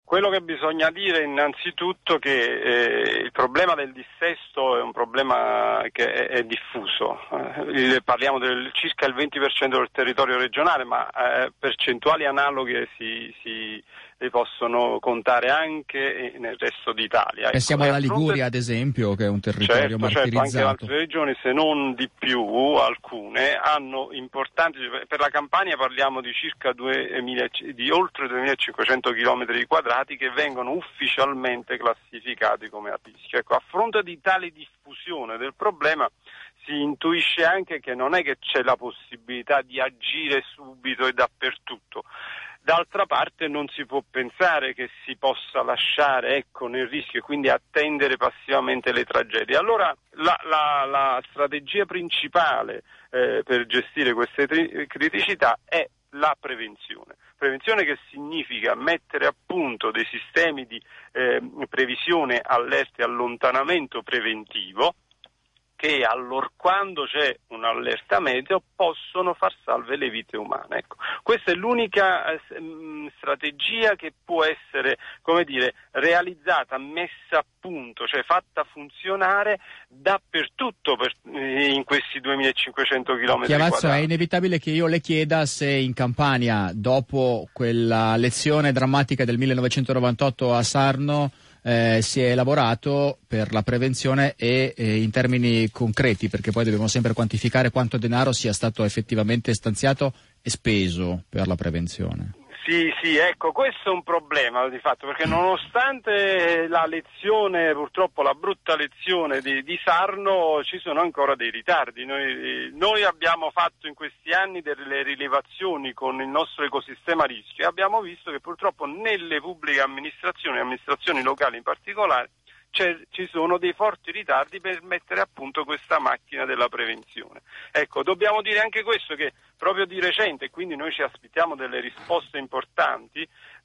Quello che bisogna dire innanzitutto che il problema del dissesto è un problema che è diffuso. Parliamo del circa il 20% del territorio regionale, ma percentuali analoghe si possono contare anche nel resto d'Italia. Ecco, pensiamo alla Liguria, ad esempio, che è un territorio certo, anche martirizzato. altre regioni, se non di più, alcune hanno importanti. Per la Campania parliamo di circa di oltre 2.500 km quadrati che vengono ufficialmente classificati come a rischio. Ecco, a fronte di tale diffusione del problema si intuisce anche che non è che c'è la possibilità di agire subito e dappertutto. D'altra parte non si può pensare che si possa lasciare nel rischio e quindi attendere passivamente le tragedie. Allora la strategia principale per gestire queste criticità è la prevenzione. Prevenzione che significa mettere a punto dei sistemi di previsione, allerta e allontanamento preventivo che allorquando c'è un'allerta meteo possono far salve le vite umane. Ecco, questa è l'unica strategia che può essere, realizzata, messa a punto, cioè fatta funzionare dappertutto in questi 2.500 km Chiavazzo, quadrati. è inevitabile che io le chieda se in Campania, dopo quella lezione drammatica del 1998 a Sarno, si è lavorato per la prevenzione e in termini concreti, perché poi dobbiamo sempre quantificare quanto denaro sia stato effettivamente stanziato e speso per la prevenzione. Sì, ecco, questo è un problema di fatto, perché nonostante la lezione, purtroppo la brutta lezione di Sarno, ci sono ancora dei ritardi. Noi abbiamo fatto in questi anni delle rilevazioni con il nostro ecosistema rischio e abbiamo visto che purtroppo nelle pubbliche amministrazioni locali in particolare, ci sono dei forti ritardi per mettere a punto questa macchina della prevenzione. Ecco, dobbiamo dire anche questo, che proprio di recente, e quindi noi ci aspettiamo delle risposte importanti,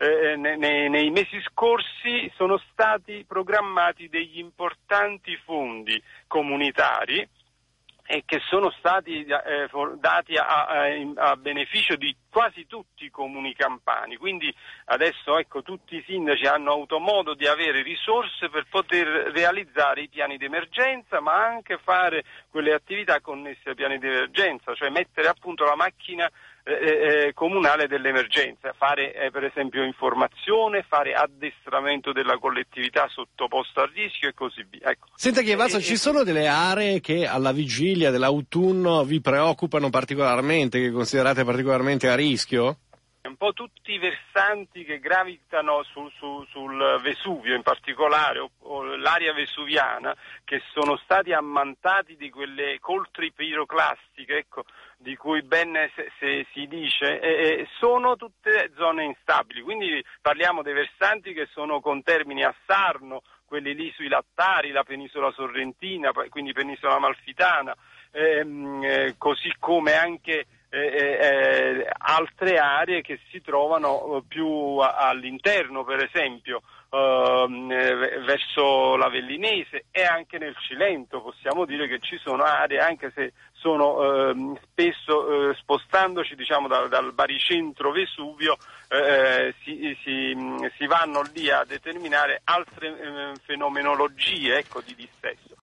nei mesi scorsi sono stati programmati degli importanti fondi comunitari e che sono stati dati a beneficio di quasi tutti i comuni campani. Quindi adesso tutti i sindaci hanno avuto modo di avere risorse per poter realizzare i piani di emergenza, ma anche fare quelle attività connesse ai piani di emergenza, cioè mettere a punto la macchina comunale dell'emergenza, fare per esempio informazione, fare addestramento della collettività sottoposta a rischio e così via. Ecco. Senta Chiavazzo, ci sono delle aree che alla vigilia dell'autunno vi preoccupano particolarmente, che considerate particolarmente a rischio? Un po' tutti i versanti che gravitano sul Vesuvio in particolare, o l'area vesuviana, che sono stati ammantati di quelle coltri piroclastiche, di cui ben si dice, sono tutte zone instabili. Quindi parliamo dei versanti che sono contermini a Sarno, quelli lì sui Lattari, la penisola sorrentina, quindi penisola amalfitana, così come anche altre aree che si trovano più all'interno, per esempio verso l'Avellinese e anche nel Cilento. Possiamo dire che ci sono aree, anche se sono spesso spostandoci dal baricentro Vesuvio, si vanno lì a determinare altre fenomenologie di dissesto.